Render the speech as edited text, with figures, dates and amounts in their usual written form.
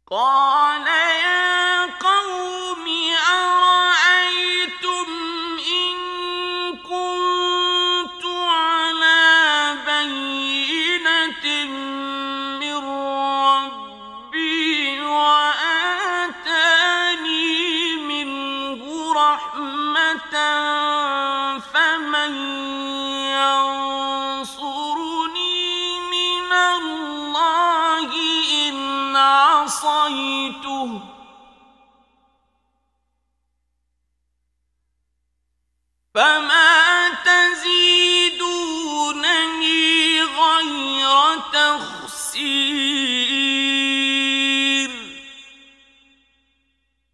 قال يا قوم أرأيتم إن كنت على بينة من ربي وآتاني منه رحمة فمن ينصرني من الله إن عصيته فما تزيدونني غير تخسير